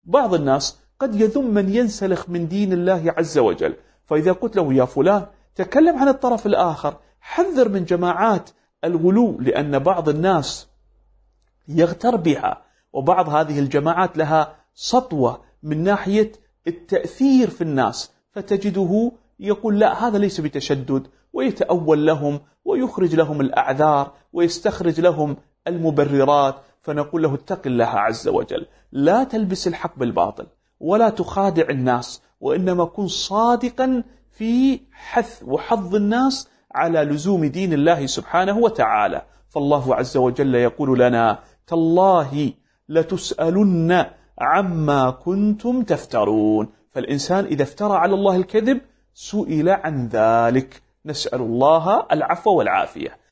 بعض الناس قد يذم من ينسلخ من دين الله عز وجل، فإذا قلت له يا فلان تكلم عن الطرف الآخر، حذر من جماعات الغلو، لأن بعض الناس يغتر بها، وبعض هذه الجماعات لها سطوة من ناحية التأثير في الناس، فتجده يقول لا هذا ليس بتشدد، ويتأول لهم ويخرج لهم الأعذار ويستخرج لهم المبررات. فنقول له اتق الله عز وجل، لا تلبس الحق بالباطل ولا تخادع الناس، وإنما كن صادقا في حث وحظ الناس على لزوم دين الله سبحانه وتعالى. فالله عز وجل يقول لنا تالله لتسألن عما كنتم تفترون. فالإنسان إذا افترى على الله الكذب سئل عن ذلك، نسأل الله العفو والعافية.